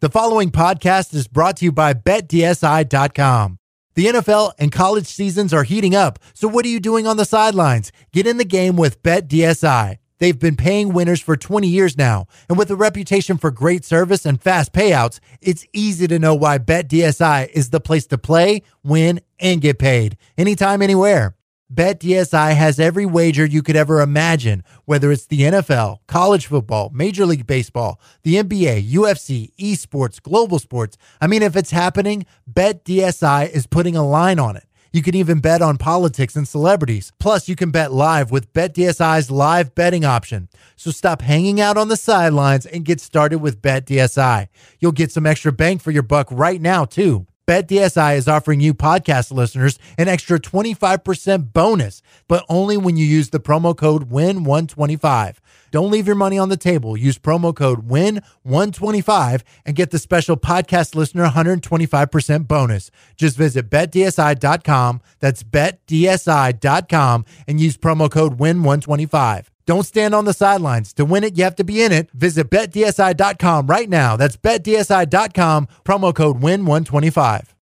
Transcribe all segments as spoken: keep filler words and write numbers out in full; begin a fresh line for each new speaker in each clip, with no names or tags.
The following podcast is brought to you by Bet D S I dot com. The N F L and college seasons are heating up, so what are you doing on the sidelines? Get in the game with Bet D S I. They've been paying winners for twenty years now, and with a reputation for great service and fast payouts, it's easy to know why Bet D S I is the place to play, win, and get paid. Anytime, anywhere. Bet D S I has every wager you could ever imagine, whether it's the N F L, college football, Major League Baseball, the N B A, U F C, esports, global sports. I mean, if it's happening, Bet D S I is putting a line on it. You can even bet on politics and celebrities. Plus, you can bet live with Bet D S I's live betting option. So stop hanging out on the sidelines and get started with Bet D S I. You'll get some extra bang for your buck right now, too. Bet D S I is offering you podcast listeners an extra twenty-five percent bonus, but only when you use the promo code W I N one twenty-five. Don't leave your money on the table. Use promo code W I N one twenty-five and get the special podcast listener one hundred twenty-five percent bonus. Just visit Bet D S I dot com. That's Bet D S I dot com and use promo code W I N one twenty-five. Don't stand on the sidelines. To win it, you have to be in it. Visit Bet D S I dot com right now. That's Bet D S I dot com, promo code W I N one twenty-five.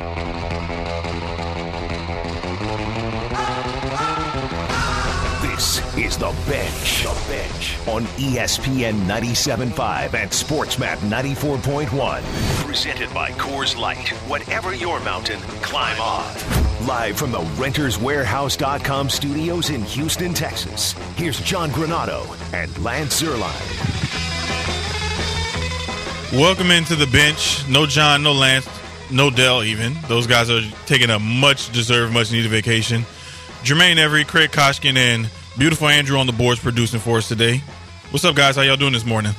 This is The Bench. The Bench on E S P N ninety-seven point five and SportsMap ninety-four point one. Presented by Coors Light. Whatever your mountain, climb on. Live from the Renters Warehouse dot com studios in Houston, Texas. Here's John Granado and Lance Zierlein.
Welcome into The Bench. No John, no Lance, no Dell even. Those guys are taking a much-deserved, much-needed vacation. Jermaine Every, Craig Koshkin, and beautiful Andrew on the boards producing for us today. What's up, guys? How y'all doing this morning?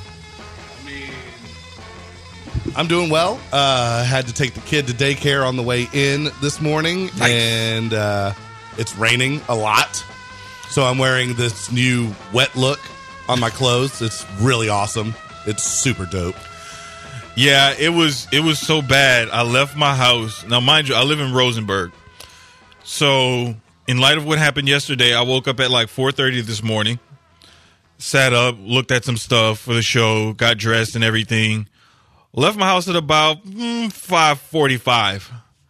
I'm doing well. Uh, had to take the kid to daycare on the way in this morning,
Nice.
and uh, it's raining a lot. So I'm wearing this new wet look on my clothes. It's really awesome. It's super dope.
Yeah, it was it was so bad. I left my house. Now, mind you, I live in Rosenberg. So, in light of what happened yesterday, I woke up at like four thirty this morning, sat up, looked at some stuff for the show, got dressed and everything. Left my house at about mm, five forty-five.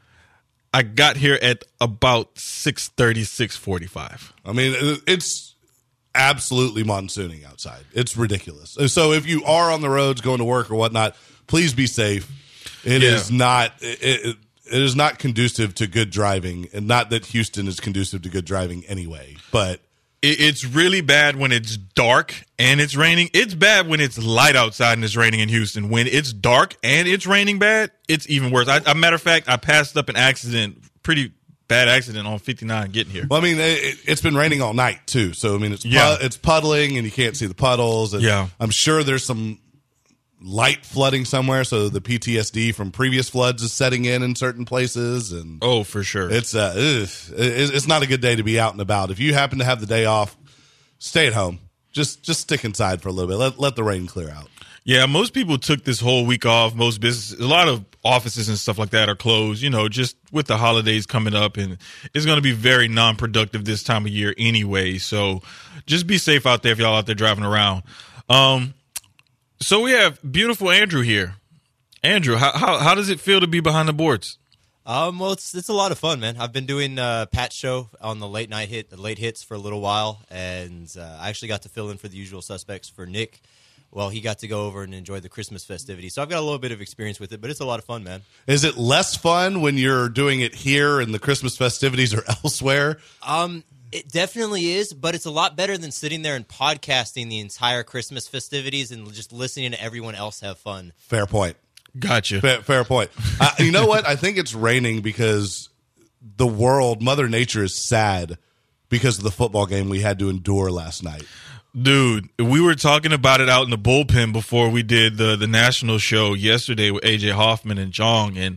I got here at about six thirty, six forty-five.
I mean, it's absolutely monsooning outside. It's ridiculous. So if you are on the roads going to work or whatnot, please be safe. It
Yeah.
is not it, it, it is not conducive to good driving, and not that Houston is conducive to good driving anyway, but
It, it's really bad when it's dark and it's raining. It's bad when it's light outside and it's raining in Houston. When it's dark and it's raining bad, it's even worse. I, a matter of fact, I passed up an accident, pretty bad accident on fifty-nine getting here.
well, I mean, it, it's been raining all night too. So I mean, it's
Yeah.
pu- it's puddling and you can't see the puddles. And
Yeah.
I'm sure there's some light flooding somewhere, so the P T S D from previous floods is setting in in certain places, and
Oh, for sure.
it's uh, ugh, it's it's not a good day to be out and about. If you happen to have the day off, stay at home. Just just stick inside for a little bit. Let let the rain clear out.
Yeah, most people took this whole week off. Most businesses, a lot of offices and stuff like that are closed, you know, just with the holidays coming up. And it's going to be very non-productive this time of year anyway. So just be safe out there if y'all out there driving around. Um, so we have beautiful Andrew here. Andrew, how, how, how does it feel to be behind the boards?
Um, well, it's it's a lot of fun, man. I've been doing uh, Pat's show on the late night hit, the late hits for a little while, and uh, I actually got to fill in for the usual suspects for Nick. Well, he got to go over and enjoy the Christmas festivities, so I've got a little bit of experience with it, but it's a lot of fun, man.
Is it less fun when you're doing it here and the Christmas festivities are elsewhere?
Um, it definitely is, but it's a lot better than sitting there and podcasting the entire Christmas festivities and just listening to everyone else have fun.
Fair point.
Gotcha.
Fair, fair point. Uh, you know what? I think it's raining because the world, Mother Nature, is sad because of the football game we had to endure last night.
Dude, we were talking about it out in the bullpen before we did the, the national show yesterday with A J Hoffman and Jong, and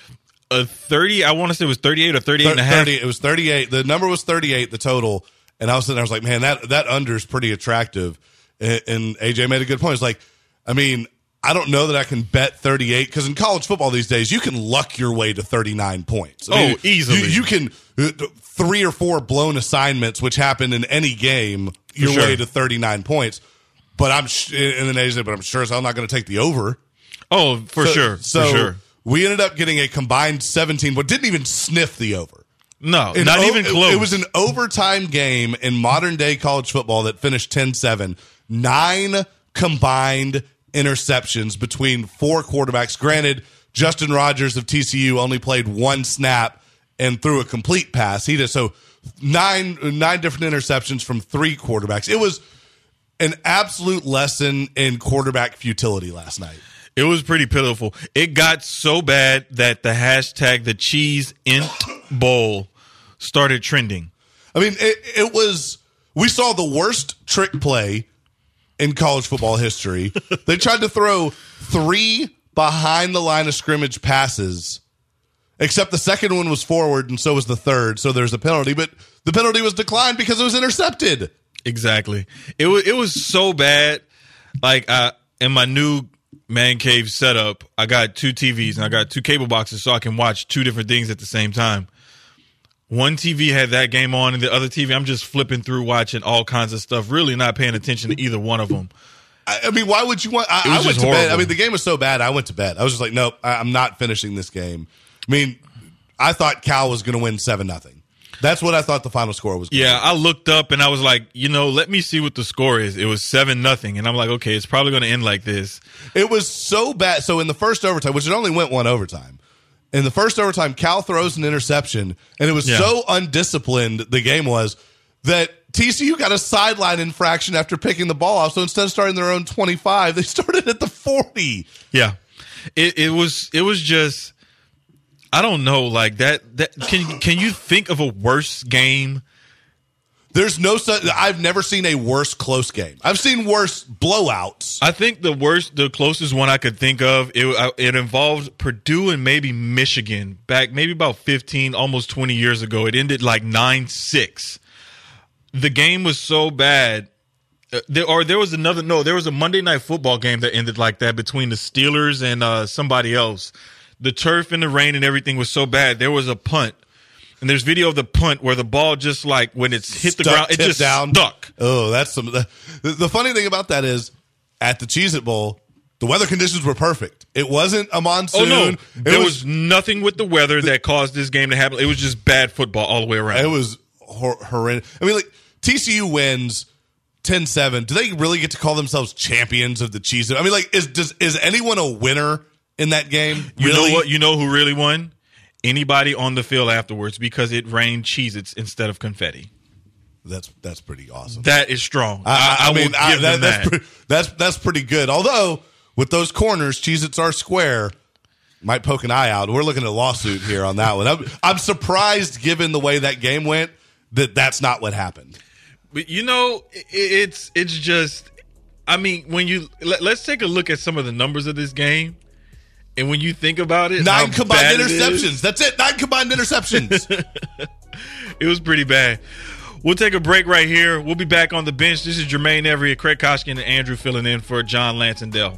a thirty, I want to say it was thirty-eight or thirty-eight and a half.
thirty, it was thirty-eight. The number was thirty-eight, the total. And I was sitting there, I was like, man, that, that under is pretty attractive. And, and A J made a good point. It's like, I mean, I don't know that I can bet thirty-eight, because in college football these days, you can luck your way to thirty-nine points. I mean,
Oh, easily.
You, you can, uh, three or four blown assignments, which happen in any game, your
sure.
way to thirty-nine points. But I'm, sh- and then A J said, but I'm sure as hell not going to take the over.
Oh, for
so,
sure.
So
for sure.
we ended up getting a combined seventeen, but didn't even sniff the over.
No,
In
not
o-
even close.
It was an overtime game in modern day college football that finished ten seven. Nine combined interceptions between four quarterbacks. Granted, Justin Rogers of T C U only played one snap and threw a complete pass. He did so nine nine different interceptions from three quarterbacks. It was an absolute lesson in quarterback futility last night.
It was pretty pitiful. It got so bad that the hashtag the Cheese Int Bowl started trending.
I mean, it, it was, we saw the worst trick play in college football history. They tried to throw three behind the line of scrimmage passes, except the second one was forward and so was the third. So there's a penalty, but the penalty was declined because it was intercepted.
Exactly. It was, it was so bad. Like, uh, in my new man cave setup, I got two T Vs and I got two cable boxes so I can watch two different things at the same time. One T V had that game on, and the other T V, I'm just flipping through watching all kinds of stuff, really not paying attention to either one of them.
I, I mean, why would you want? I,
It was
I went
just
to bed.
horrible.
I mean, the game was so bad. I went to bed. I was just like, nope, I, I'm not finishing this game. I mean, I thought Cal was going to win seven nothing. That's what I thought the final score was.
Yeah, I looked up and I was like, you know, let me see what the score is. It was seven nothing, and I'm like, okay, it's probably going to end like this.
It was so bad. So in the first overtime, which it only went one overtime, in the first overtime, Cal throws an interception, and it was
Yeah.
so undisciplined, the game was, that T C U got a sideline infraction after picking the ball off. So instead of starting their own twenty-five, they started at the forty.
Yeah, it it was it was just, I don't know, like that. That can can you think of a worse game?
There's no such. I've never seen a worse close game. I've seen worse blowouts.
I think the worst, the closest one I could think of, it uh, it involved Purdue and maybe Michigan back maybe about fifteen, almost twenty years ago. It ended like nine six. The game was so bad. Uh, there, or there was another, no, there was a Monday Night Football game that ended like that between the Steelers and uh, somebody else. The turf and the rain and everything was so bad. There was a punt. And there's video of the punt where the ball just like when it's hit the
Stuck,
ground, it
tipped
just
down.
stuck.
Oh, that's some. The, the funny thing about that is, at the Cheez-It Bowl, the weather conditions were perfect. It wasn't a monsoon.
Oh no,
It
there was,
was
nothing with the weather that caused this game to happen. It was just bad football all the way around.
It was hor- horrendous. I mean, like T C U wins ten seven. Do they really get to call themselves champions of the Cheez-It? I mean, like, is does is anyone a winner in that game?
You
Really?
know what? You know who really won? Anybody on the field afterwards, because it rained Cheez-Its instead of confetti.
That's that's pretty awesome.
That is strong.
I, I,
I, I
mean,
will
I,
give
that,
them
that's
that.
Pre- that's that's pretty good. Although with those corners, Cheez-Its are square. Might poke an eye out. We're looking at a lawsuit here on that one. I'm, I'm surprised, given the way that game went, that that's not what happened.
But you know, it, it's it's just. I mean, when you let, let's take a look at some of the numbers of this game, and when you think about it,
Nine
how
combined
bad it
interceptions.
is,
That's it. Nine combined interceptions.
it was pretty bad. We'll take a break right here. We'll be back on the bench. This is Jermaine Everett, Craig Koshkin, and Andrew filling in for John Lansendale.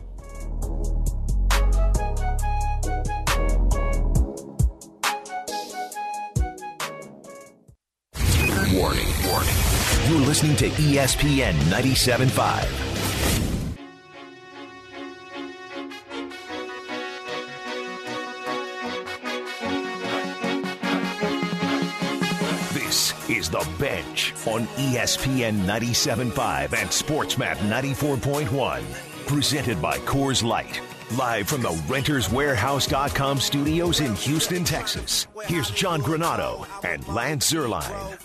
Warning, warning. You're listening to E S P N ninety-seven point five. This is The Bench on E S P N ninety-seven point five and SportsMap ninety-four point one. Presented by Coors Light. Live from the Renters Warehouse dot com studios in Houston, Texas. Here's John Granado and Lance Zierlein.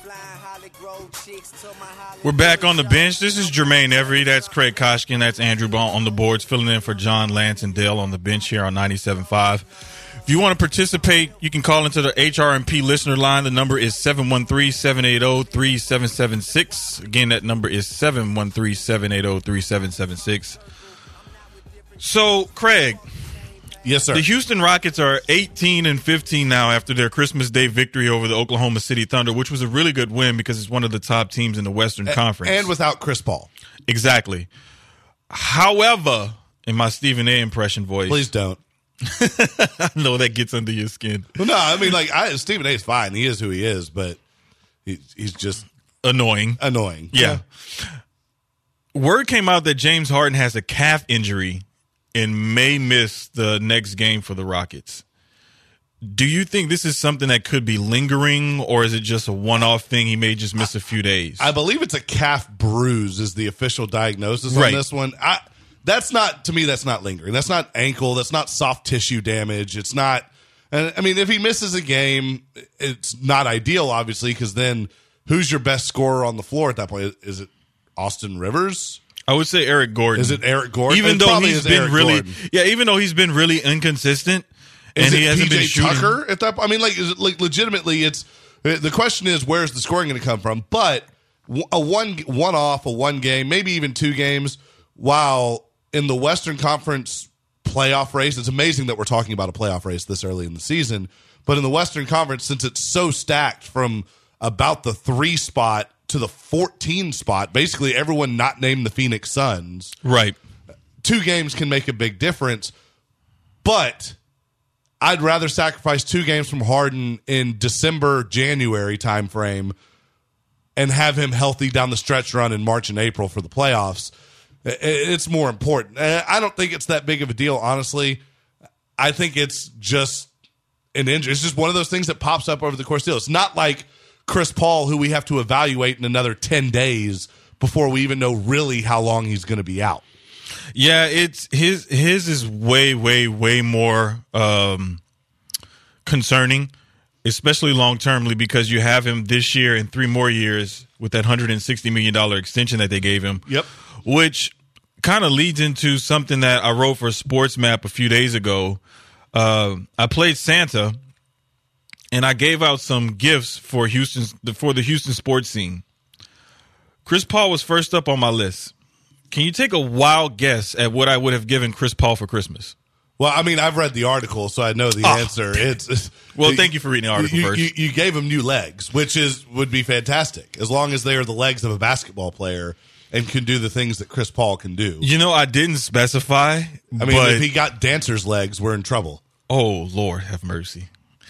We're back on the bench. This is Jermaine Everett. That's Craig Koshkin. That's Andrew Bond on the boards, filling in for John Lansendale on the bench here on ninety-seven point five. If you want to participate, you can call into the H R M P listener line. The number is seven one three, seven eight zero, three seven seven six. Again, that number is seven one three, seven eight zero, three seven seven six. So, Craig,
Yes, sir.
the Houston Rockets are eighteen and fifteen now after their Christmas Day victory over the Oklahoma City Thunder, which was a really good win because it's one of the top teams in the Western Conference.
And without Chris Paul.
Exactly. However, in my Stephen A. impression voice,
Please don't.
I know that gets under your skin.
Well, no, I mean, like, I, Stephen A. is fine. He is who he is, but he, he's just
Annoying.
annoying.
Yeah. Word came out that James Harden has a calf injury and may miss the next game for the Rockets. Do you think this is something that could be lingering, or is it just a one-off thing? He may just miss a few days.
I believe it's a calf bruise is the official diagnosis
Right.
on this one. I, that's not, to me, that's not lingering. That's not ankle. That's not soft tissue damage. It's not, and I mean, if he misses a game, it's not ideal, obviously, because then who's your best scorer on the floor at that point? Is it Austin Rivers?
I would say Eric Gordon.
Is it Eric Gordon?
Even
It
though
probably
he's
is
been
Eric
really,
Gordon.
yeah, even though he's been really inconsistent,
Is
and
it
he hasn't
P J
been shooting.
Tucker at that point? I mean, like, is it, like legitimately, it's the question is where's the scoring going to come from? But a one one off, a one game, maybe even two games. While in the Western Conference playoff race, it's amazing that we're talking about a playoff race this early in the season. But in the Western Conference, since it's so stacked from about the three spot to the fourteen spot, basically everyone not named the Phoenix Suns,
Right.
two games can make a big difference. But I'd rather sacrifice two games from Harden in December, January timeframe and have him healthy down the stretch run in March and April for the playoffs. It's more important. I don't think it's that big of a deal, honestly. I think it's just an injury. It's just one of those things that pops up over the course of the deal. It's not like Chris Paul, who we have to evaluate in another ten days before we even know really how long he's going to be out.
Yeah, it's his. His is way, way, way more um, concerning, especially long termly, because you have him this year and three more years with that one hundred sixty million dollars extension that they gave him.
Yep.
Which kind of leads into something that I wrote for Sports Map a few days ago. Uh, I played Santa, and I gave out some gifts for Houston for the Houston sports scene. Chris Paul was first up on my list. Can you take a wild guess at what I would have given Chris Paul for Christmas?
Well, I mean, I've read the article, so I know the
Oh,
answer. It's, it's
Well, thank you for reading the article
you,
first.
You, you gave him new legs, which is would be fantastic, as long as they are the legs of a basketball player and can do the things that Chris Paul can do.
You know, I didn't specify.
I mean,
but,
if he got dancer's legs, we're in trouble.
oh, Lord, have mercy.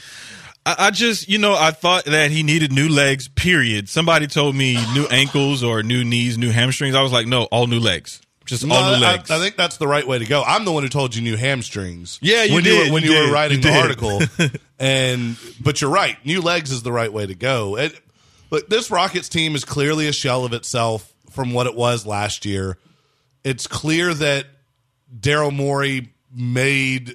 I, I just, you know, I thought that he needed new legs, period. Somebody told me new ankles or new knees, new hamstrings. I was like, no, all new legs. Just
No,
all new
I,
legs.
I think that's the right way to go. I'm the one who told you new hamstrings.
Yeah, you
when
did,
You were, when
you
you,
did,
were writing
you
the
did.
article, and but you're right. New legs is the right way to go. It, but this Rockets team is clearly a shell of itself from what it was last year. It's clear that Daryl Morey made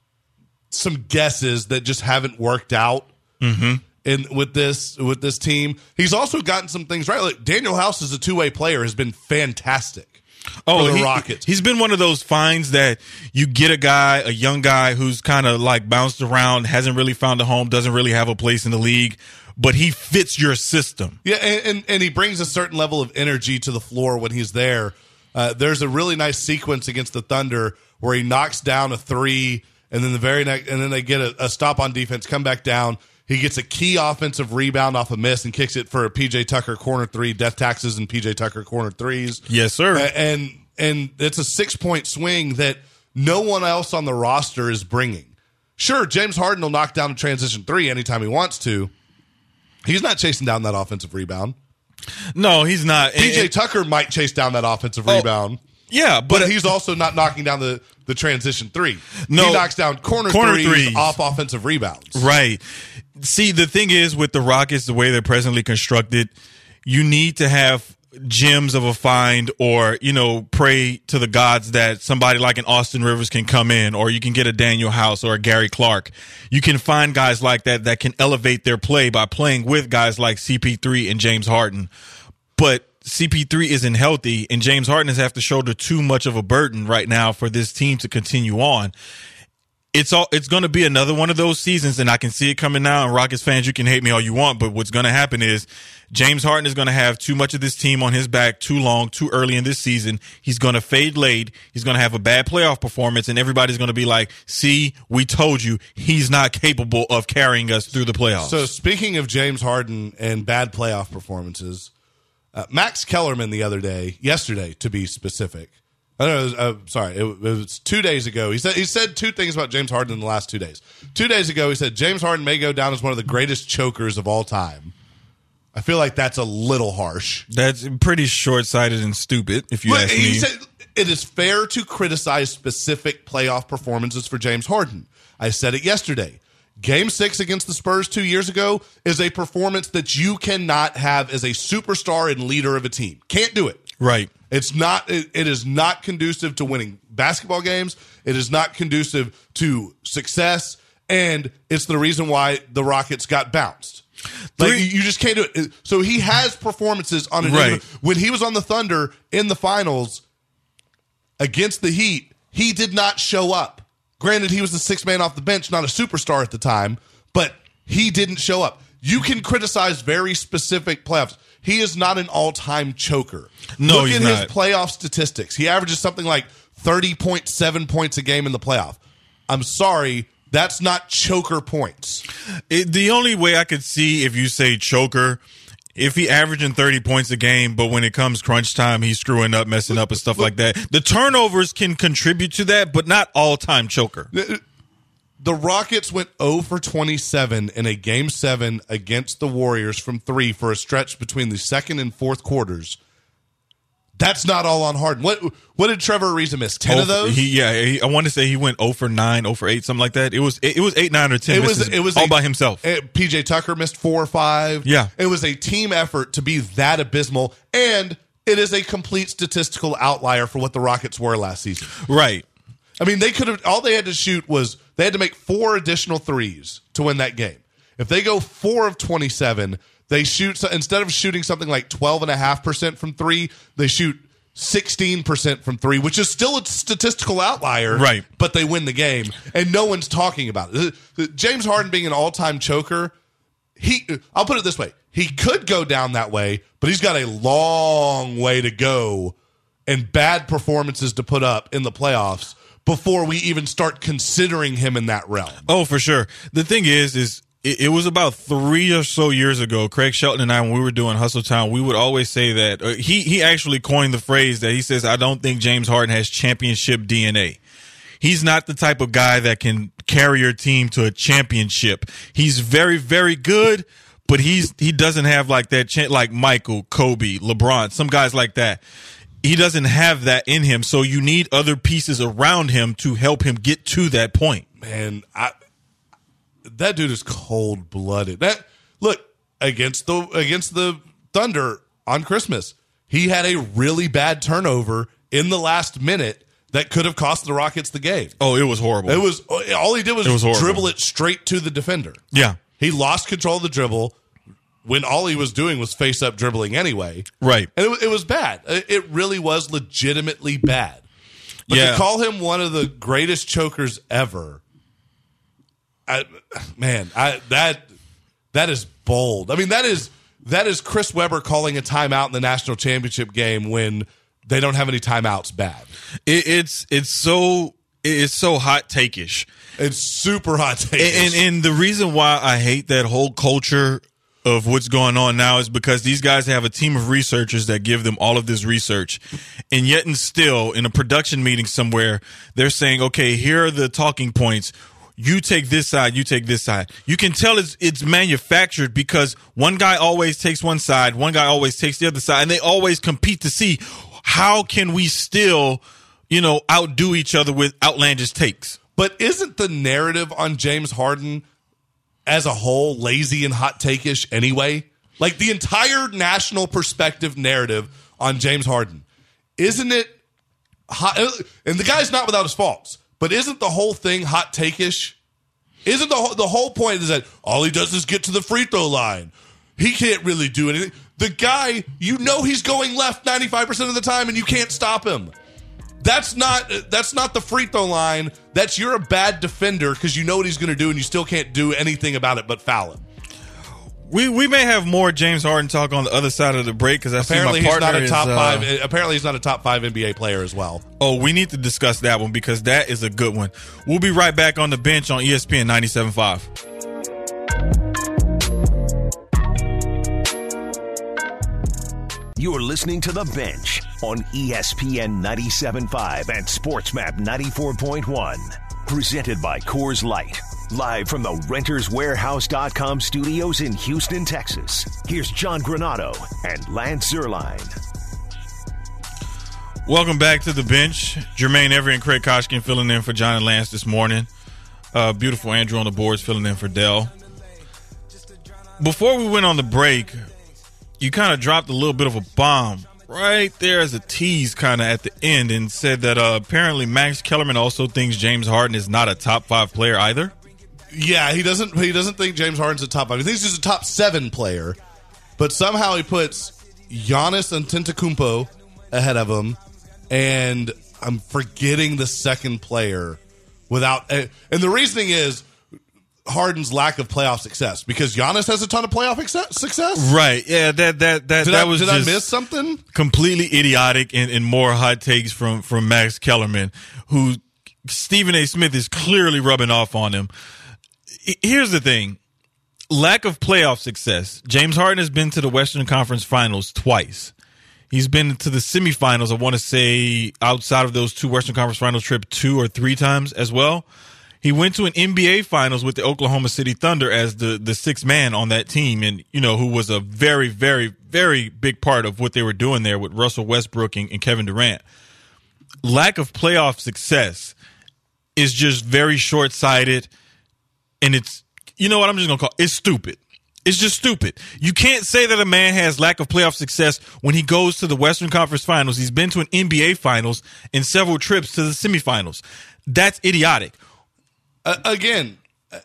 some guesses that just haven't worked out.
Mm-hmm.
In with this with this team, he's also gotten some things right. Like Daniel House as a two way player has been fantastic.
Oh,
for the
he,
Rockets.
He's been one of those finds that you get a guy, a young guy who's kind of like bounced around, hasn't really found a home, doesn't really have a place in the league, but he fits your system.
Yeah, and, and, and he brings a certain level of energy to the floor when he's there. Uh, there's a really nice sequence against the Thunder where he knocks down a three, and then the very next, and then they get a, a stop on defense, come back down. He gets a key offensive rebound off a miss and kicks it for a P J Tucker corner three, death taxes and P J Tucker corner threes.
Yes, sir.
A- And and it's a six point swing that no one else on the roster is bringing. Sure, James Harden will knock down a transition three anytime he wants to. He's not chasing down that offensive rebound.
No, he's not.
P J
And-
Tucker might chase down that offensive
Oh,
rebound.
yeah,
But
but,
he's also not knocking down the, the transition three.
No.
He knocks down corner,
Corner
threes,
threes.
off offensive rebounds.
right. See, the thing is with the Rockets, the way they're presently constructed, you need to have gems of a find, or, you know, pray to the gods that somebody like an Austin Rivers can come in, or you can get a Daniel House or a Gary Clark. You can find guys like that that can elevate their play by playing with guys like C P three and James Harden. But C P three isn't healthy, and James Harden has have to shoulder too much of a burden right now for this team to continue on. It's all. It's going to be another one of those seasons, and I can see it coming now. And Rockets fans, you can hate me all you want, but what's going to happen is James Harden is going to have too much of this team on his back too long, too early in this season. He's going to fade late. He's going to have a bad playoff performance, and everybody's going to be like, see, we told you he's not capable of carrying us through the playoffs.
So speaking of James Harden and bad playoff performances, uh, Max Kellerman the other day, yesterday to be specific, I don't know, uh, sorry, it, it was two days ago. He said he said two things about James Harden in the last two days. Two days ago, he said James Harden may go down as one of the greatest chokers of all time. I feel like that's a little harsh.
That's pretty short-sighted and stupid, if you
But
ask
he
me.
said it is fair to criticize specific playoff performances for James Harden. I said it yesterday. Game six against the Spurs two years ago is a performance that you cannot have as a superstar and leader of a team. Can't do it.
Right.
It's not. It, it is not conducive to winning basketball games. It is not conducive to success, and it's the reason why the Rockets got bounced. Like
Three,
you just can't do it. So he has performances on an
right.
when he was on the Thunder in the finals against the Heat. He did not show up. Granted, he was the sixth man off the bench, not a superstar at the time, but he didn't show up. You can criticize very specific playoffs. He is not an all-time choker.
No,
Look
he's
at
not.
his playoff statistics. He averages something like thirty point seven points a game in the playoff. I'm sorry, that's not choker points.
It, the only way I could see if you say choker, if he averaging thirty points a game, but when it comes crunch time, he's screwing up, messing up, and stuff like that. The turnovers can contribute to that, but not all-time choker.
The Rockets went zero for twenty-seven in a game seven against the Warriors from three for a stretch between the second and fourth quarters. That's not all on Harden. What what did Trevor Ariza miss? Ten
oh,
of those?
He, yeah, he, I want to say he went zero for nine, zero for eight, something like that. It was it, it was eight, nine, or ten.
It was
misses
it was
all
a,
by himself.
uh, P J Tucker missed four or five.
Yeah,
it was a team effort to be that abysmal, and it is a complete statistical outlier for what the Rockets were last season.
Right.
I mean, they could have. All they had to shoot was they had to make four additional threes to win that game. If they go four of twenty-seven, they shoot instead of shooting something like twelve and a half percent from three, they shoot sixteen percent from three, which is still a statistical outlier,
right?
But they win the game, and no one's talking about it. James Harden being an all-time choker, he I'll put it this way: he could go down that way, but he's got a long way to go and bad performances to put up in the playoffs before we even start considering him in that realm.
Oh, for sure. The thing is, is it, it was about three or so years ago, Craig Shelton and I, when we were doing Hustle Town, we would always say that uh, he, he actually coined the phrase that he says, I don't think James Harden has championship D N A. He's not the type of guy that can carry your team to a championship. He's very, very good, but he's he doesn't have like that, cha- like Michael, Kobe, LeBron, some guys like that. He doesn't have that in him, so you need other pieces around him to help him get to that point.
Man, I, that dude is cold-blooded. That look against the against the Thunder on Christmas, he had a really bad turnover in the last minute that could have cost the Rockets the game.
Oh, it was horrible.
It was all he did was,
was
dribble it straight to the defender.
Yeah,
he lost control of the dribble when all he was doing was face-up dribbling anyway.
Right.
And it, it was bad. It really was legitimately bad. But
yeah.
to call him one of the greatest chokers ever, I, man, I, that that is bold. I mean, that is that is Chris Webber calling a timeout in the national championship game when they don't have any timeouts bad.
It, it's it's so it's so hot take-ish.
It's super hot take-ish.
And, and and the reason why I hate that whole culture of what's going on now is because these guys have a team of researchers that give them all of this research. And yet and still, in a production meeting somewhere, they're saying, okay, here are the talking points. You take this side, you take this side. You can tell it's it's manufactured because one guy always takes one side, one guy always takes the other side, and they always compete to see how can we still, you know, outdo each other with outlandish takes.
But isn't the narrative on James Harden as a whole lazy and hot take-ish anyway? Like the entire national perspective narrative on James Harden, isn't it hot? And the guy's not without his faults, but isn't the whole thing hot take-ish? Isn't the whole, the whole point is that all he does is get to the free throw line. He can't really do anything. The guy, you know he's going left ninety-five percent of the time and you can't stop him. That's not that's not the free throw line. That's you're a bad defender because you know what he's going to do and you still can't do anything about it but foul him.
We we may have more James Harden talk on the other side of the break because I
apparently
see my
he's
partner
not a top
is, uh,
five. Apparently he's not a top five N B A player as well.
Oh, we need to discuss that one because that is a good one. We'll be right back on the bench on E S P N ninety-seven point five.
You're listening to The Bench on E S P N ninety-seven point five and SportsMap ninety-four point one. Presented by Coors Light. Live from the Renters Warehouse dot com studios in Houston, Texas. Here's John Granado and Lance Zierlein.
Welcome back to the bench. Jermaine Everett and Craig Koshkin filling in for John and Lance this morning. Uh, beautiful Andrew on the boards filling in for Dell. Before we went on the break, you kind of dropped a little bit of a bomb right there as a tease kind of at the end and said that uh, apparently Max Kellerman also thinks James Harden is not a top five player either.
Yeah, he doesn't he doesn't think James Harden's a top five. He thinks he's a top seven player, but somehow he puts Giannis Antetokounmpo ahead of him, and I'm forgetting the second player without and the reasoning is Harden's lack of playoff success, because Giannis has a ton of playoff success.
Right. Yeah, that that that,
did
that
I,
was
did
just
I miss something?
Completely idiotic and, and more hot takes from, from Max Kellerman, who Stephen A. Smith is clearly rubbing off on him. Here's the thing. Lack of playoff success. James Harden has been to the Western Conference Finals twice. He's been to the semifinals, I want to say, outside of those two Western Conference Finals trip, two or three times as well. He went to an N B A Finals with the Oklahoma City Thunder as the, the sixth man on that team, and, you know, who was a very, very, very big part of what they were doing there with Russell Westbrook and, and Kevin Durant. Lack of playoff success is just very short-sighted, and it's, you know what I'm just going to call it? It's stupid. It's just stupid. You can't say that a man has lack of playoff success when he goes to the Western Conference Finals. He's been to an N B A Finals and several trips to the semifinals. That's idiotic.
Uh, again,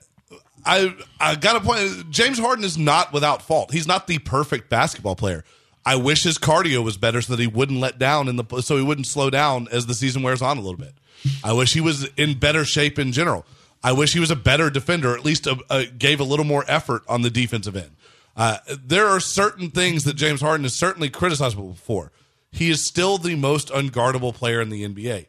I I got a point. James Harden is not without fault. He's not the perfect basketball player. I wish his cardio was better so that he wouldn't let down in the so he wouldn't slow down as the season wears on a little bit. I wish he was in better shape in general. I wish he was a better defender, or at least a, a, gave a little more effort on the defensive end. Uh, there are certain things that James Harden is certainly criticizable for. He is still the most unguardable player in the N B A.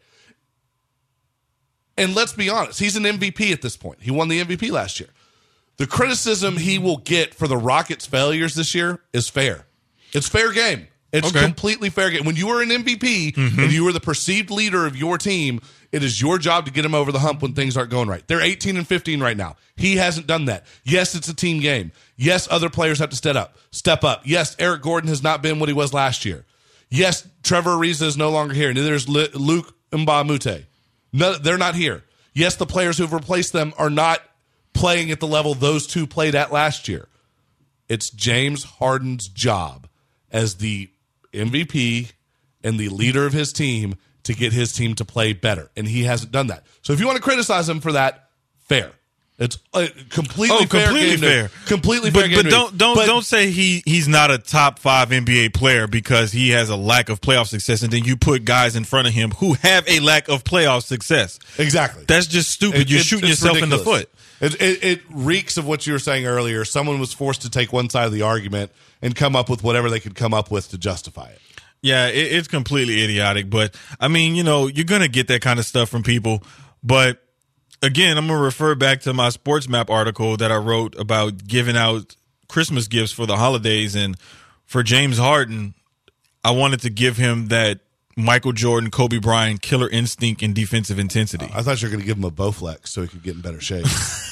And let's be honest, he's an M V P at this point. He won the M V P last year. The criticism he will get for the Rockets' failures this year is fair. It's fair game. It's
okay.
completely fair game. When you are an M V P mm-hmm. and you are the perceived leader of your team, it is your job to get him over the hump when things aren't going right. They're eighteen and fifteen right now. He hasn't done that. Yes, it's a team game. Yes, other players have to step up. Step up. Yes, Eric Gordon has not been what he was last year. Yes, Trevor Ariza is no longer here. Neither is Luke Mbamute. No, they're not here. Yes, the players who have replaced them are not playing at the level those two played at last year. It's James Harden's job as the M V P and the leader of his team to get his team to play better, and he hasn't done that. So if you want to criticize him for that, fair. It's a completely
oh,
fair.
completely fair.
To, completely
but,
fair.
But
game
don't don't
but,
don't say he he's not a top five N B A player because he has a lack of playoff success, and then you put guys in front of him who have a lack of playoff success.
Exactly.
That's just stupid.
It,
You're
it,
shooting yourself
ridiculous.
in the foot.
It, it, it reeks of what you were saying earlier. Someone was forced to take one side of the argument and come up with whatever they could come up with to justify it.
Yeah, it, it's completely idiotic. But, I mean, you know, you're going to get that kind of stuff from people. But, again, I'm going to refer back to my Sports Map article that I wrote about giving out Christmas gifts for the holidays. And for James Harden, I wanted to give him that Michael Jordan, Kobe Bryant, killer instinct and defensive intensity.
Uh, I thought you were going to give him a Bowflex so he could get in better shape.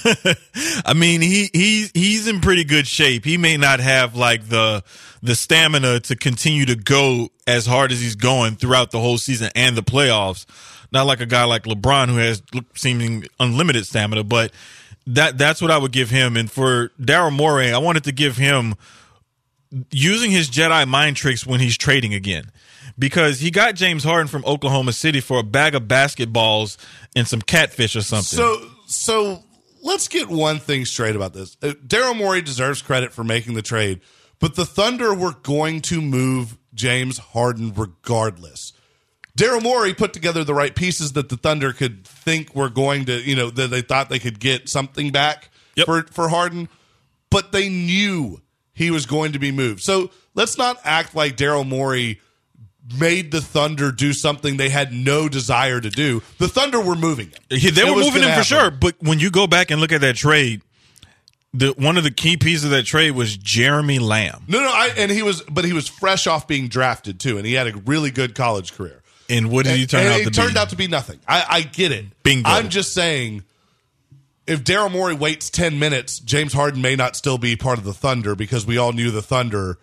I mean, he he he's in pretty good shape. He may not have like the the stamina to continue to go as hard as he's going throughout the whole season and the playoffs. Not like a guy like LeBron who has seeming unlimited stamina, but that that's what I would give him. And for Daryl Morey, I wanted to give him using his Jedi mind tricks when he's trading again. Because he got James Harden from Oklahoma City for a bag of basketballs and some catfish or something.
So, so let's get one thing straight about this. Uh, Daryl Morey deserves credit for making the trade, but the Thunder were going to move James Harden regardless. Daryl Morey put together the right pieces that the Thunder could think were going to, you know, that they thought they could get something back
yep.
for, for Harden, but they knew he was going to be moved. So let's not act like Daryl Morey made the Thunder do something they had no desire to do. The Thunder were moving him.
Yeah, they
it
were moving him
happen.
for sure. But when you go back and look at that trade, the one of the key pieces of that trade was Jeremy Lamb.
No, no, I, and he was, but he was fresh off being drafted too, and he had a really good college career.
And what did he turn
and,
out
and
to
it
be?
turned out to be nothing. I, I get it.
Bingo.
I'm just saying, if Daryl Morey waits ten minutes, James Harden may not still be part of the Thunder because we all knew the Thunder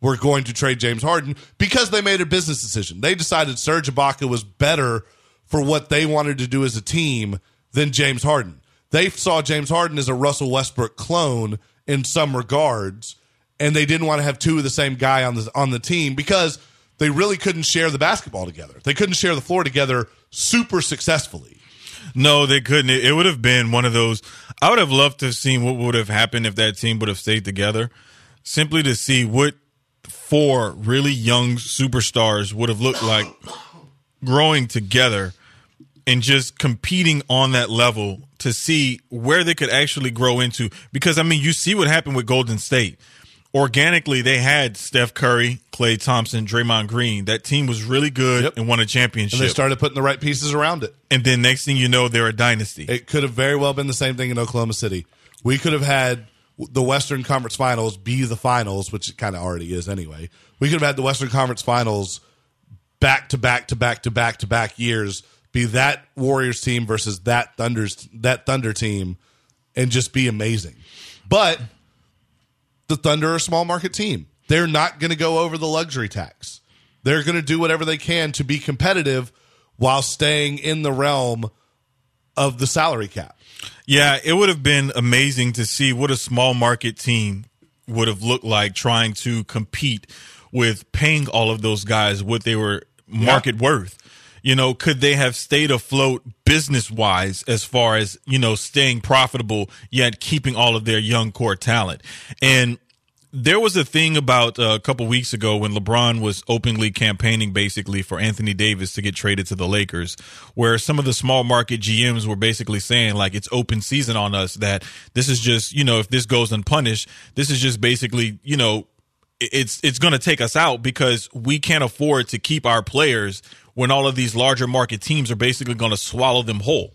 were going to trade James Harden because they made a business decision. They decided Serge Ibaka was better for what they wanted to do as a team than James Harden. They saw James Harden as a Russell Westbrook clone in some regards, and they didn't want to have two of the same guy on the on the team because they really couldn't share the basketball together. They couldn't share the floor together super successfully.
No, they couldn't. It, it would have been one of those. I would have loved to have seen what would have happened if that team would have stayed together, simply to see what four really young superstars would have looked like growing together and just competing on that level to see where they could actually grow into. Because, I mean, you see what happened with Golden State. Organically, they had Steph Curry, Klay Thompson, Draymond Green. That team was really good yep. and won a championship.
And they started putting the right pieces around it.
And then next thing you know, they're a dynasty.
It could have very well been the same thing in Oklahoma City. We could have had the Western Conference Finals be the finals, which it kind of already is anyway. We could have had the Western Conference Finals back to back to back to back to back years be that Warriors team versus that Thunder's that Thunder team and just be amazing. But the Thunder are a small market team. They're not going to go over the luxury tax. They're going to do whatever they can to be competitive while staying in the realm of the salary cap.
Yeah, it would have been amazing to see what a small market team would have looked like trying to compete with paying all of those guys what they were market yeah. worth. You know, could they have stayed afloat business-wise as far as, you know, staying profitable yet keeping all of their young core talent? And there was a thing about uh, a couple weeks ago when LeBron was openly campaigning basically for Anthony Davis to get traded to the Lakers, where some of the small market G Ms were basically saying, like, it's open season on us, that this is just, you know, if this goes unpunished, this is just basically, you know, it's it's going to take us out because we can't afford to keep our players when all of these larger market teams are basically going to swallow them whole.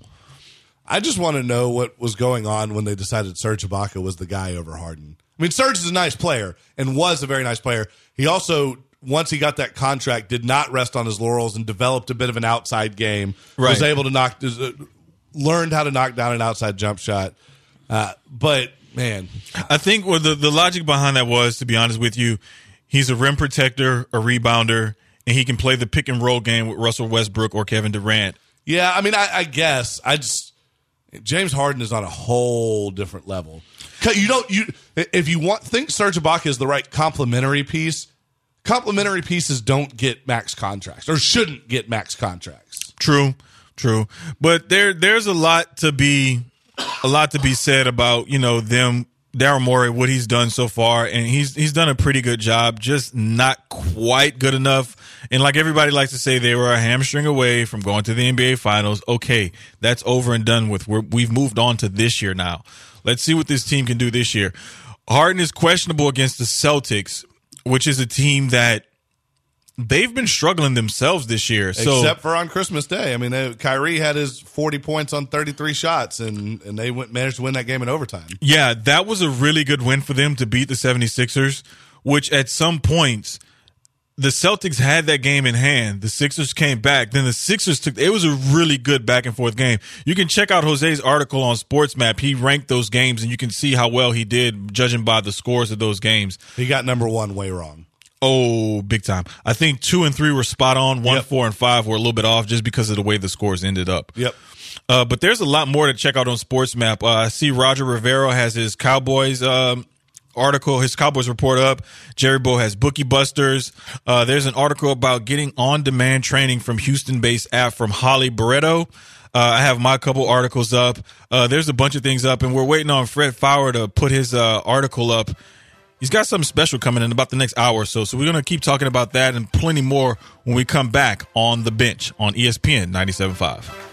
I just want to know what was going on when they decided Serge Ibaka was the guy over Harden. I mean, Serge is a nice player and was a very nice player. He also, once he got that contract, did not rest on his laurels and developed a bit of an outside game. Right. Was able to knock, uh, learned how to knock down an outside jump shot. Uh, but, man.
I think what the, the logic behind that was, to be honest with you, he's a rim protector, a rebounder, and he can play the pick and roll game with Russell Westbrook or Kevin Durant.
Yeah, I mean, I, I guess. I just James Harden is on a whole different level. You don't you if you want think Serge Ibaka is the right complementary piece. Complementary pieces don't get max contracts or shouldn't get max contracts.
True, true. But there there's a lot to be a lot to be said about, you know, them. Daryl Morey, what he's done so far, and he's he's done a pretty good job, just not quite good enough. And like everybody likes to say, they were a hamstring away from going to the N B A Finals. Okay, that's over and done with. We're, we've moved on to this year now. Let's see what this team can do this year. Harden is questionable against the Celtics, which is a team that they've been struggling themselves this year. So,
except for on Christmas Day. I mean, they, Kyrie had his forty points on thirty-three shots, and, and they went, managed to win that game in overtime.
Yeah, that was a really good win for them to beat the seventy-sixers, which at some points the Celtics had that game in hand. The Sixers came back. Then the Sixers took – it was a really good back-and-forth game. You can check out Jose's article on SportsMap. He ranked those games, and you can see how well he did judging by the scores of those games.
He got number one way wrong.
Oh, big time. I think two and three were spot on. One,
yep.
four, and five were a little bit off just because of the way the scores ended up.
Yep.
Uh, but there's a lot more to check out on SportsMap. Uh, I see Roger Rivero has his Cowboys um, article, his Cowboys report up. Jerry Bow has Bookie Busters. Uh, there's an article about getting on-demand training from Houston-based app from Holly Barreto. Uh, I have my couple articles up. Uh, there's a bunch of things up, and we're waiting on Fred Fowler to put his uh, article up. He's got something special coming in about the next hour or so. So we're going to keep talking about that and plenty more when we come back on The Bench on E S P N ninety-seven point five.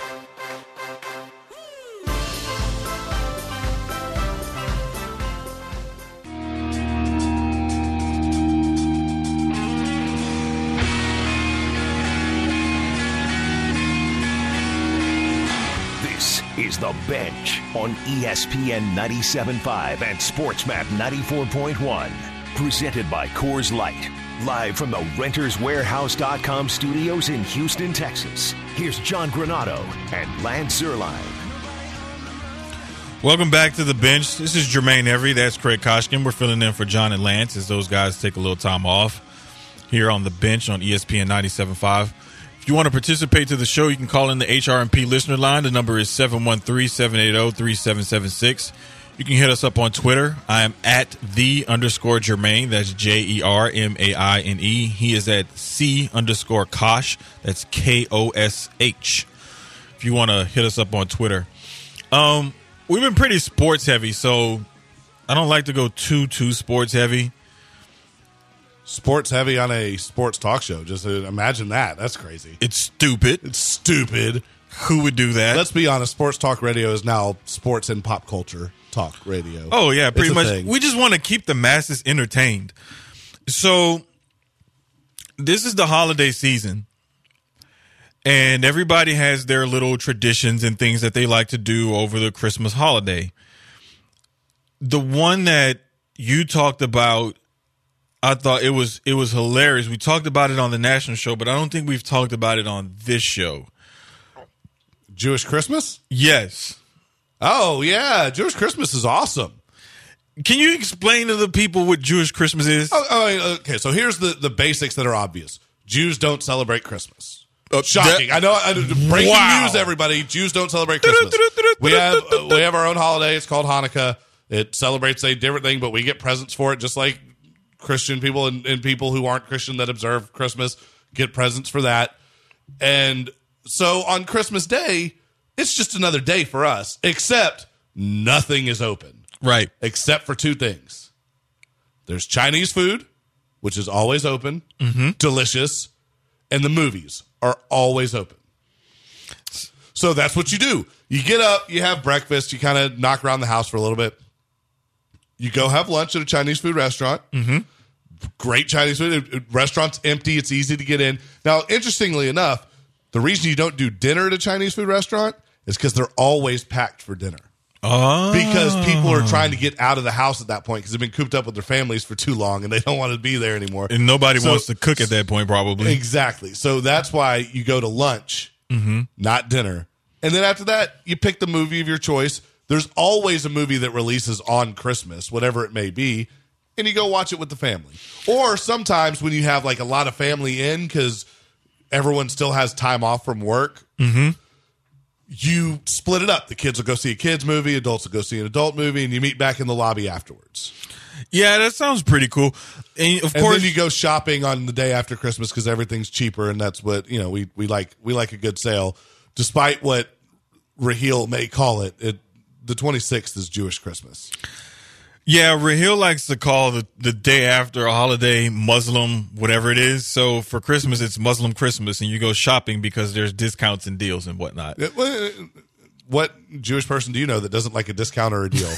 Is The Bench on E S P N ninety-seven point five and SportsMap ninety-four point one. Presented by Coors Light. Live from the Renters Warehouse dot com studios in Houston, Texas. Here's John Granado and Lance Zierlein.
Welcome back to the bench. This is Jermaine Every. That's Craig Koshkin. We're filling in for John and Lance as those guys take a little time off here on the bench on E S P N ninety-seven point five. If you want to participate to the show, you can call in the H R M P listener line. The number is seven one three, seven eight zero, three seven seven six. You can hit us up on Twitter. I am at the underscore Jermaine. That's J E R M A I N E. He is at C underscore Kosh. That's K O S H. If you want to hit us up on Twitter. Um... We've been pretty sports heavy, so I don't like to go too, too sports heavy.
Sports heavy on a sports talk show. Just uh, imagine that. That's crazy.
It's stupid.
It's stupid.
Who would do that?
Let's be honest. Sports talk radio is now sports and pop culture talk radio.
Oh, yeah, pretty much.
Thing.
We just want to keep the masses entertained. So this is the holiday season. And everybody has their little traditions and things that they like to do over the Christmas holiday. The one that you talked about, I thought it was it was hilarious. We talked about it on the national show, but I don't think we've talked about it on this show.
Jewish Christmas?
Yes.
Oh, yeah. Jewish Christmas is awesome.
Can you explain to the people what Jewish Christmas is?
Oh, oh, okay, so here's the, the basics that are obvious. Jews don't celebrate Christmas.
Uh,
Shocking.
that,
I know. I, breaking
wow.
news, everybody. Jews don't celebrate Christmas. we have uh, we have our own holiday. It's called Hanukkah. It celebrates a different thing, but we get presents for it, just like Christian people and, and people who aren't Christian that observe Christmas get presents for that. And so on Christmas Day, it's just another day for us, except nothing is open.
Right.
Except for two things. There's Chinese food, which is always open, mm-hmm. delicious, and the movies are always open. So that's what you do. You get up, you have breakfast, you kind of knock around the house for a little bit. You go have lunch at a Chinese food restaurant. Mm-hmm. Great Chinese food. It, it, restaurant's empty. It's easy to get in. Now, interestingly enough, the reason you don't do dinner at a Chinese food restaurant is because they're always packed for dinner.
Oh.
Because people are trying to get out of the house at that point because they've been cooped up with their families for too long and they don't want to be there anymore.
And nobody
so,
wants to cook at that point, probably.
Exactly. So that's why you go to lunch,
mm-hmm.
not dinner. And then after that, you pick the movie of your choice. There's always a movie that releases on Christmas, whatever it may be, and you go watch it with the family. Or sometimes when you have like a lot of family in because everyone still has time off from work,
mm-hmm.
you split it up. The kids will go see a kids movie, adults will go see an adult movie, and you meet back in the lobby afterwards.
Yeah, that sounds pretty cool. And of
and
course,
then you go shopping on the day after Christmas because everything's cheaper, and that's what you know. We we like we like a good sale, despite what Raheel may call it. It the twenty-sixth is Jewish Christmas.
Yeah, Raheel likes to call the, the day after a holiday Muslim, whatever it is. So for Christmas, it's Muslim Christmas, and you go shopping because there's discounts and deals and whatnot.
What Jewish person do you know that doesn't like a discount or a deal?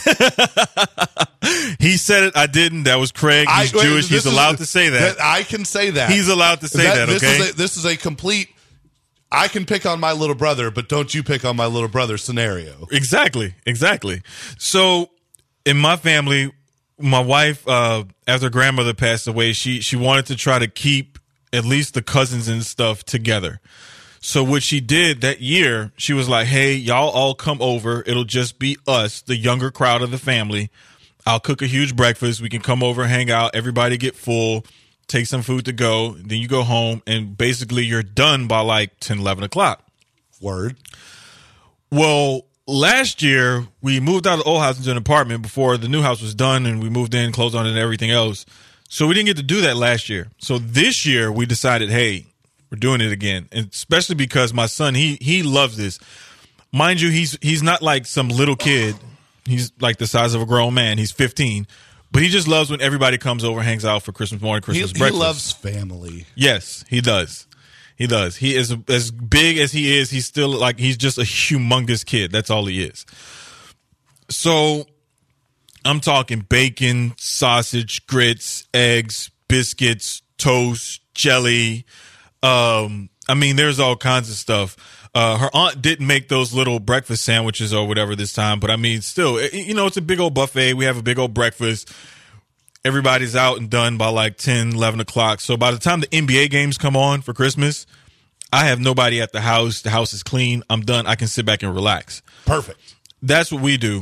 He said it. I didn't. That was Craig. He's
I,
Jewish. He's allowed
is,
to say that.
that. I can say that.
He's allowed to say that,
that
okay?
This is, a, this is a complete, I can pick on my little brother, but don't you pick on my little brother scenario.
Exactly. Exactly. So in my family, my wife, uh, after grandmother passed away, she, she wanted to try to keep at least the cousins and stuff together. So what she did that year, she was like, hey, y'all all come over. It'll just be us, the younger crowd of the family. I'll cook a huge breakfast. We can come over, hang out, everybody get full, take some food to go. Then you go home, and basically you're done by like ten, eleven o'clock.
Word.
Well, last year, we moved out of the old house into an apartment before the new house was done, and we moved in, closed on it, and everything else. So we didn't get to do that last year. So this year, we decided, hey, we're doing it again, and especially because my son, he he loves this. Mind you, he's he's not like some little kid. He's like the size of a grown man. He's fifteen, but he just loves when everybody comes over, hangs out for Christmas morning, Christmas
he,
breakfast.
He loves family.
Yes, he does. He does. He is as big as he is. He's still like he's just a humongous kid. That's all he is. So I'm talking bacon, sausage, grits, eggs, biscuits, toast, jelly. Um, I mean, there's all kinds of stuff. Uh, her aunt didn't make those little breakfast sandwiches or whatever this time, but I mean, still, it, you know, it's a big old buffet. We have a big old breakfast. Everybody's out and done by like ten, eleven o'clock. So by the time the N B A games come on for Christmas, I have nobody at the house. The house is clean. I'm done. I can sit back and relax.
Perfect.
that's what we do.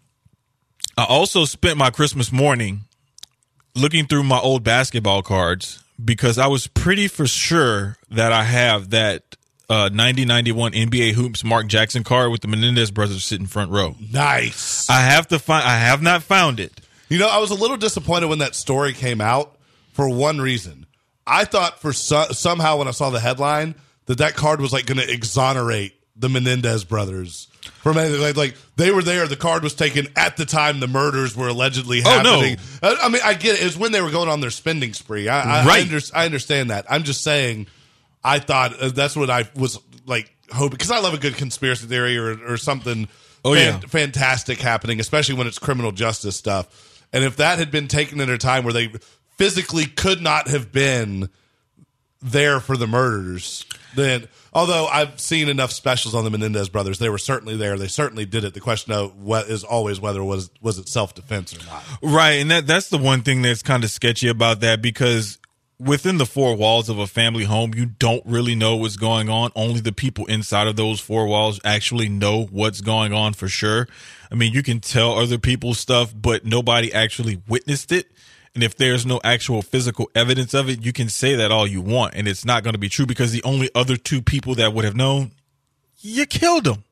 I also spent my Christmas morning looking through my old basketball cards because I was pretty for sure that I have that uh, ninety ninety-one N B A Hoops Mark Jackson card with the Menendez brothers sitting front row.
Nice.
I have to find. I have not found it.
You know, I was a little disappointed when that story came out for one reason. I thought for so, somehow when I saw the headline that that card was like going to exonerate the Menendez brothers from anything. Like, like they were there. The card was taken at the time the murders were allegedly happening.
Oh, no.
I, I mean, I get it. It was when they were going on their spending spree. I, I,
right.
I, under, I understand that. I'm just saying I thought uh, that's what I was like hoping. Because I love a good conspiracy theory or, or something
oh,
fan,
yeah.
fantastic happening, especially when it's criminal justice stuff. And if that had been taken at a time where they physically could not have been there for the murders, then although I've seen enough specials on the Menendez brothers, they were certainly there. They certainly did it. The question of what is always whether was was it self defense or not.
Right, and that that's the one thing that's kind of sketchy about that, because within the four walls of a family home, you don't really know what's going on. Only the people inside of those four walls actually know what's going on for sure. I mean, you can tell other people's stuff, but nobody actually witnessed it. And if there's no actual physical evidence of it, you can say that all you want, and it's not going to be true because the only other two people that would have known, you killed them.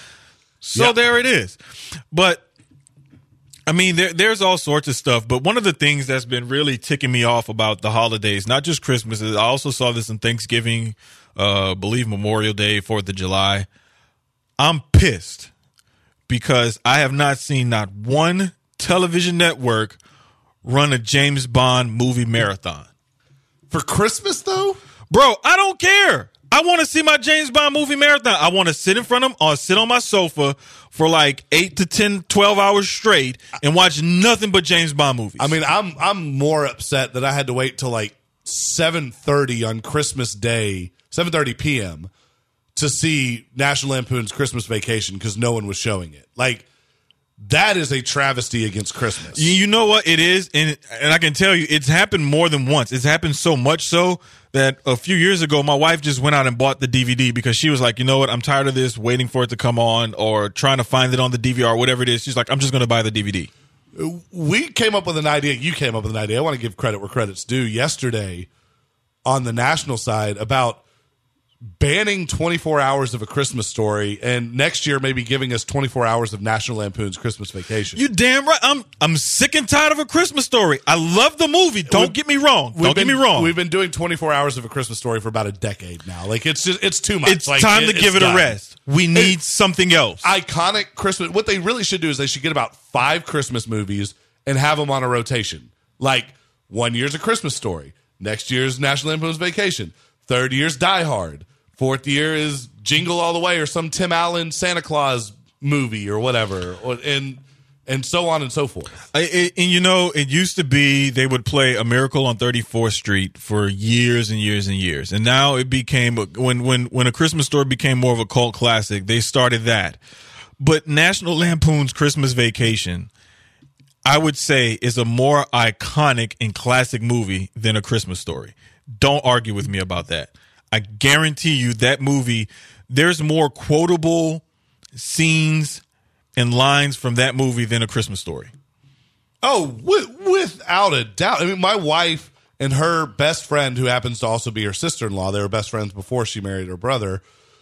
So yep. There it is. But, I mean, there, there's all sorts of stuff. But one of the things that's been really ticking me off about the holidays, not just Christmas, is I also saw this on Thanksgiving, uh, believe Memorial Day, fourth of July. I'm pissed because I have not seen not one television network run a James Bond movie marathon.
For Christmas, though?
Bro, I don't care. I want to see my James Bond movie marathon. I want to sit in front of them or sit on my sofa for like eight to ten, twelve hours straight and watch nothing but James Bond movies.
I mean, I'm I'm more upset that I had to wait till like seven thirty on Christmas Day, seven thirty p.m. to see National Lampoon's Christmas Vacation because no one was showing it. Like, that is a travesty against Christmas.
You know what it is? And and I can tell you, it's happened more than once. It's happened so much so that a few years ago, my wife just went out and bought the D V D because she was like, you know what? I'm tired of this, waiting for it to come on or trying to find it on the D V R, whatever it is. She's like, I'm just going to buy the D V D.
We came up with an idea. You came up with an idea. I want to give credit where credit's due. Yesterday on the national side about banning twenty-four hours of A Christmas Story, and next year maybe giving us twenty-four hours of National Lampoon's Christmas Vacation.
You damn right. I'm I'm sick and tired of A Christmas Story. I love the movie. Don't we've, get me wrong. Don't
been,
get me wrong.
We've been doing twenty-four hours of A Christmas Story for about a decade now. Like, it's just it's too much.
It's
like,
time
it,
to give it
done.
a rest. We need
it's
something else.
Iconic Christmas. What they really should do is they should get about five Christmas movies and have them on a rotation. Like, one year's A Christmas Story. Next year's National Lampoon's Vacation. Third year's Die Hard. Fourth year is Jingle All the Way or some Tim Allen Santa Claus movie or whatever, or, and and so on and so forth.
I, it, and, you know, it used to be they would play A Miracle on thirty-fourth Street for years and years and years. And now it became, when, when, when A Christmas Story became more of a cult classic, they started that. But National Lampoon's Christmas Vacation, I would say, is a more iconic and classic movie than A Christmas Story. Don't argue with me about that. I guarantee you that movie, there's more quotable scenes and lines from that movie than A Christmas Story.
Oh, with, without a doubt. I mean, my wife and her best friend, who happens to also be her sister-in-law, they were best friends before she married her brother,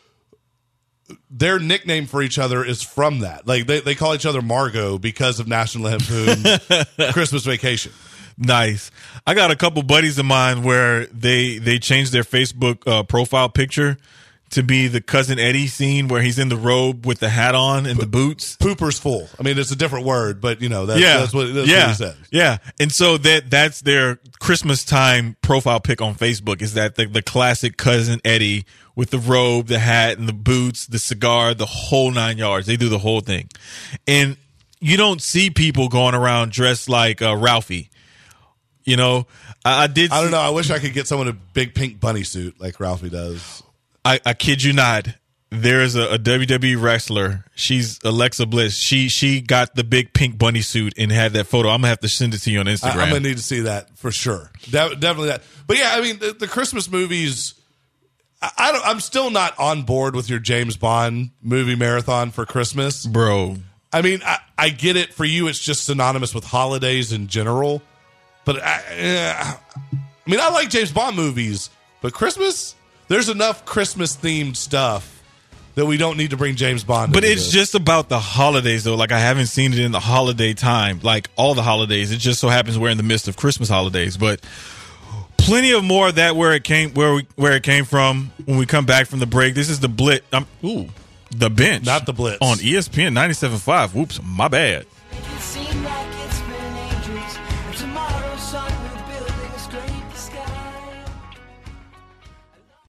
their nickname for each other is from that. Like, they, they call each other Margot because of National Lampoon's Christmas Vacation.
Nice. I got a couple buddies of mine where they they changed their Facebook uh, profile picture to be the Cousin Eddie scene where he's in the robe with the hat on and the boots.
Pooper's full. I mean, it's a different word, but you know that's,
yeah.
that's what that's
yeah.
what he says.
Yeah, and so that that's their Christmas time profile pic on Facebook. Is that the, the classic Cousin Eddie with the robe, the hat, and the boots, the cigar, the whole nine yards. They do the whole thing, and you don't see people going around dressed like uh, Ralphie. You know, I, I did.
I don't know. I wish I could get someone a big pink bunny suit like Ralphie does.
I, I kid you not. There's a, a W W E wrestler. She's Alexa Bliss. She she got the big pink bunny suit and had that photo. I'm gonna have to send it to you on Instagram.
I, I'm gonna need to see that for sure. De- definitely that. But yeah, I mean the, the Christmas movies. I, I don't. I'm still not on board with your James Bond movie marathon for Christmas,
bro.
I mean, I, I get it. For you, it's just synonymous with holidays in general. But I, uh, I mean, I like James Bond movies, but Christmas, there's enough Christmas-themed stuff that we don't need to bring James Bond.
But
into
it's
this.
just about the holidays, though. Like, I haven't seen it in the holiday time, like all the holidays. It just so happens we're in the midst of Christmas holidays. But plenty of more of that where it came, where we, where it came from when we come back from the break. This is the Blitz. Um, ooh, the Bench,
Not the Blitz.
on E S P N ninety-seven point five. Whoops, my bad.